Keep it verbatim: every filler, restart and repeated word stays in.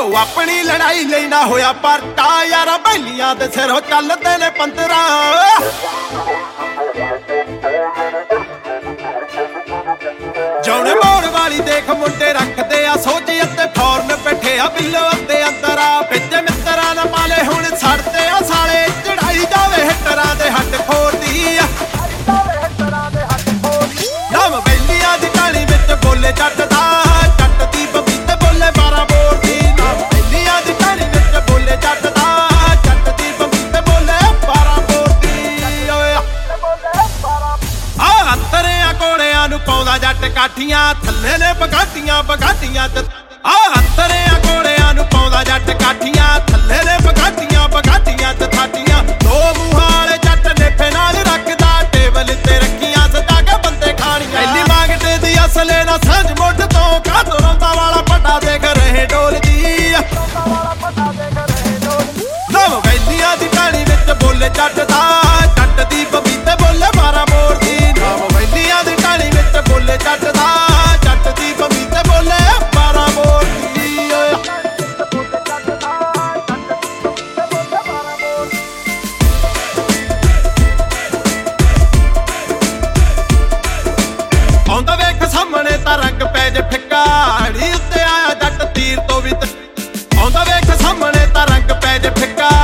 ਆਪਣੀ ਲੜਾਈ ਲਈ ਨਾ ਹੋਇਆ ਪਰਤਾ ਯਾਰਾ ਬੈਲੀਆਂ ਦੇ ਸਿਰੋਂ ਚੱਲਦੇ ਨੇ ਪੰਦਰਾਂ ਜੌਣੇ ਮੋੜ ਵਾਲੀ ਦੇਖ ਮੁੰਡੇ ਰੱਖਦੇ ਆ ਸੋਚ ਅਤੇ ਫੌਰਨ ਬੈਠੇ ਆ ਬਿੱਲੋ ਅਤੇ ਅੰਦਰਾ ਵਿੱਚ ਮਿੱਤਰਾਂ ਨਾ ਮਾਲੇ ਹੁਣ ਛੱਡਦੇ ਆ ਸਾਲੇ ਚੜਾਈ ਜਾਵੇ ਹਿੱਟਰਾਂ ਦੇ ਹੱਡ ਖੋਰਦੀ ਆ ਨਵ ਬੈਲੀਆਂ ਦੀ ਟਾਣੀ ਵਿੱਚ ਬੋਲੇ ਜੱਟ ਦਾ ਜੱਟ ਦੀ ਬਬੀਤੇ ਬੋਲੇ ਬਾਰਾਂ ਬੋਰ ਦੀ ਨਵ ਬੈਲੀਆਂ ਦੀ ਟਾਣੀ ਵਿੱਚ ਬੋਲੇ ਜੱਟ ਦਾ ਜੱਟ ਦੀ ਬਬੀਤੇ ਬੋਲੇ ਬਾਰਾਂ ਬੋਰ ਦੀ ਓਏ ਆ ਤਰਿਆਂ ਕੋੜਿਆਂ ਨੂੰ ਪਾਉਂਦਾ ਜੱਟ ਕਾਠੀਆਂ ਥੱਲੇ ਨੇ ਬਗਾਟੀਆਂ ਬਗਾਟੀਆਂ ਆ ਤਰਿਆਂ ਕੋੜਿਆਂ ਨੂੰ ਪਾਉਂਦਾ ਜੱਟ ਕਾਠੀਆਂ ਥੱਲੇ ਨੇ ਬਗਾਟੀਆਂ ਬਗਾਟੀਆਂ ਤੇ ਥਾਟੀਆਂ ਦੋ ਮੂੰਹਾਂ ਵਾਲੇ ਜੱਟ ਨੇਫੇ ਨਾਲ ਰੱਖਦਾ ਟੇਬਲ ਤੇ ਰੱਖੀਆਂ ਸਜਾ ਕੇ ਬੰਦੇ ਖਾਣੀਆਂ ਐਲੀ ਮੰਗਦੇ ਦੀ ਅਸਲੇ ਨਾ ਸਾਂਝ ਮੁੱਢ ਤੋਂ ਕਾਤੋਂ ਰੋਂਦਾ ਵਾਲਾ ਪਟਾ ਦੇਖ ਰਹੇ ਡੋਲਦੀ ਨਵ ਵੈਲੀਆਂ ਦੀ ਟਾਣੀ ਵਿੱਚ ਬੋਲੇ ਜੱਟ ਦਾ ਜੱਟ ਦੀ ਬਬੀਤੇ ਬੋਲੇ ਬਾਰਾਂ ਬੋਰ ਦੀ ਨਵ ਵੈਲੀਆਂ ਦੀ ਟਾਣੀ ਵਿੱਚ ਬੋਲੇ ਜੱਟ ਦਾ ਜੱਟ ਦੀ ਬਬੀਤੇ ਬੋਲੇ ਬਾਰਾਂ ਬੋਰ ਦੀ ਆਉਂਦਾ ਵੇਖ ਸਾਹਮਣੇ ਤਾਂ ਰੰਗ ਪੈ ਜੇ ਫਿੱਕਾ ਢੀ ਉੱਤੇ ਆਇਆ ਜੱਟ ਤੀਰ ਤੋਂ ਵੀ ਆਉਂਦਾ ਵੇਖ ਸਾਹਮਣੇ ਤਾਂ ਰੰਗ ਪੈ ਜੇ ਫਿੱਕਾ